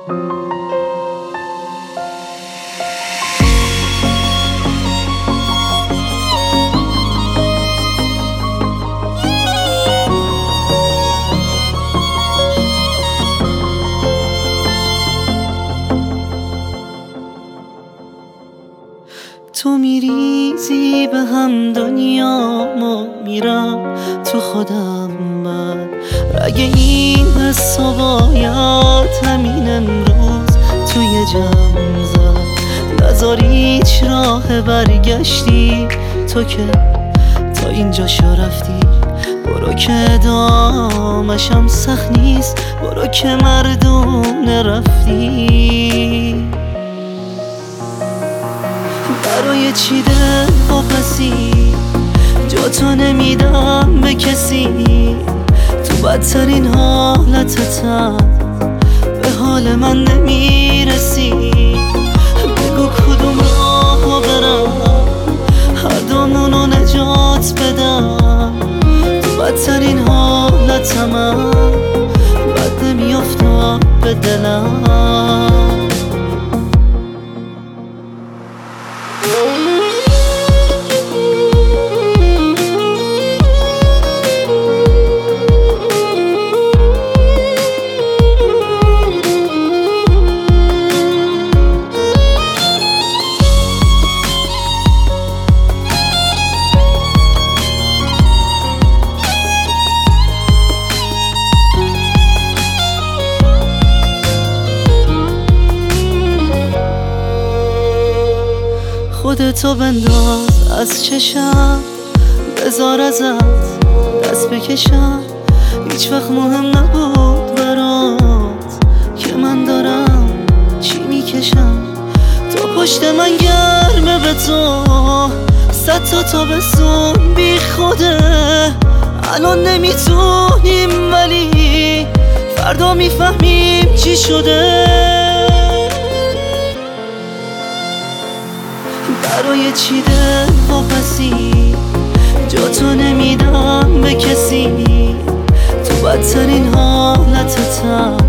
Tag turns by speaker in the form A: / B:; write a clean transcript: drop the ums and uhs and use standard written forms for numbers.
A: تو میریزی به هم دنیامو میرم تو خودم من رگ این حسا باید همین امروز توی جمع زد نذار هیچ راه برگشتی تو که تا اینجا شو رفتی برو که ادامشم سخت نیست برو که مردونه رفتی برای چی دل واپسی جا تو نمیدم به کسی تو بدترین حالتتم به حال من نمیرسی بگو کدوم راه برم هر دومونو نجات بدم تو بدترین حالتم بد نمیافتاد به دلم خودتو بنداز از چشم بذار ازت دست بکشم هیچ وقت مهم نبود برات که من دارم چی میکشم تو پشت من گرمه به تو 100 تا تابستون بی خوده الان نمیتونیم ولی فردا میفهمیم چی شده برای چی دل واپسی جا تو نمیدم به کسی تو بدترین حالتتم